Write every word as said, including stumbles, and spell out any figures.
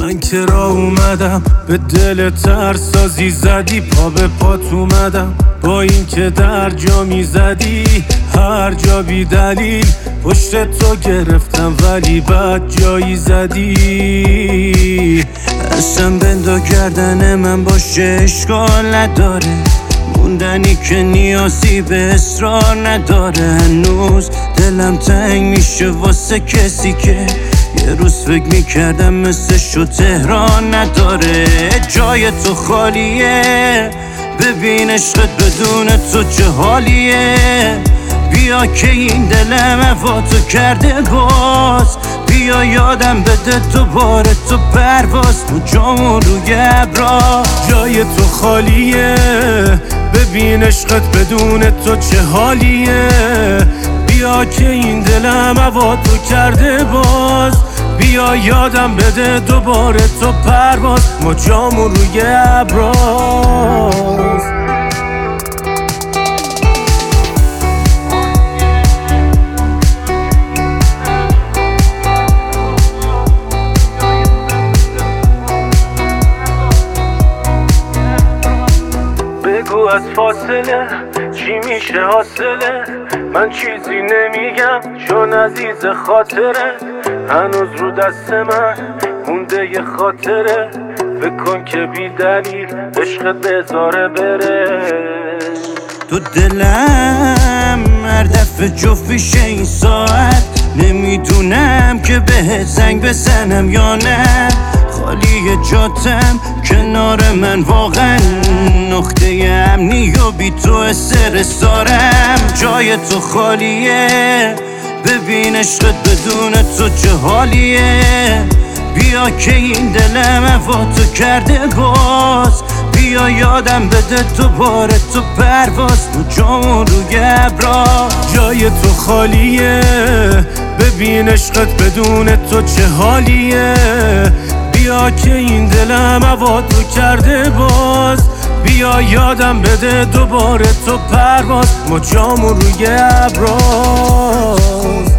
من که را اومدم به دل ترسازی زدی، پا به پات اومدم با این که در جا میزدی هر جا بی دلیل پشت تو گرفتم ولی بد جایی زدی. اصلا بندا گردن من باشه اشکال نداره، موندنی که نیازی به اصرار نداره. هنوز دلم تنگ میشه واسه کسی که یه روز فکر میکردم مثل شو تهران نداره. جای تو خالیه، ببین عشقت بدون تو چه حالیه. بیا که این دلم هواتو کرده باز، بیا یادم بده دوباره تو پرواز تو جامون روی ابرا. جای تو خالیه، ببین عشقت بدون تو چه حالیه. بیا که این دلم هواتو کرده باز، بیا یادم بده دوباره تو پرواز ما جامون روی ابراز. بگو از فاصله چی میشه حاصله، من چیزی نمیگم چون عزیز خاطره. هنوز رو دست من مونده یه خاطره، بکن که بی دلیل عشقت بذاره بره. تو دلم هر دفعه جفیشه این ساعت، نمیدونم که بهت زنگ بزنم یا نه. خالی جاتم کنار من واقعا نقطه امنی و بی تو استرسارم. جای تو خالیه، ببین عشقت بدون تو چه حالیه. بیا که این دلم هواتو کرده باز، بیا یادم بده دوباره تو پرواز تو جامون روی ابرا. جای تو خالیه، ببین عشقت بدون تو چه حالیه. بیا که این دلم هواتو کرده باز، بیا یادم بده دوباره تو پرواز ما جامون روی ابراز.